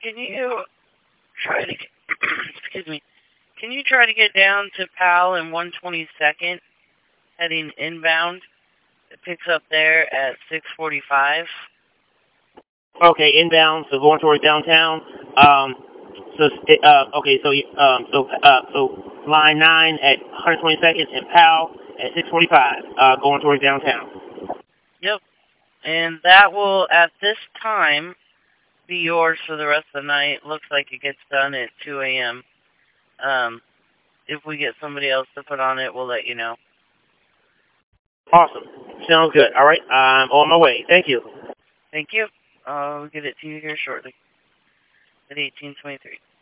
can you try to get, excuse me, can you try to get down to PAL in 122nd, heading inbound? It picks up there at 6:45. Okay, inbound, so going towards downtown. So line 9 at 122nd and PAL at 6:45, going towards downtown. Yep. And that will, at this time, be yours for the rest of the night. Looks like it gets done at 2 a.m. If we get somebody else to put on it, we'll let you know. Awesome. Sounds good. All right, I'm on my way. Thank you. Thank you. I'll get it to you here shortly at 18:23.